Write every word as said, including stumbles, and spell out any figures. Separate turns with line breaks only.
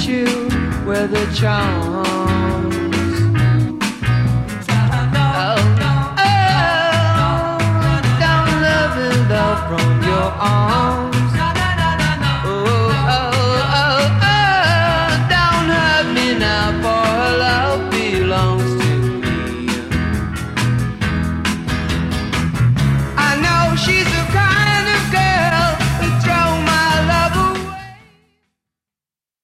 you with the charms. Oh, oh, don't let me love from your arms. Oh, oh, oh, oh, don't hurt me now, for her love belongs to me. I know she's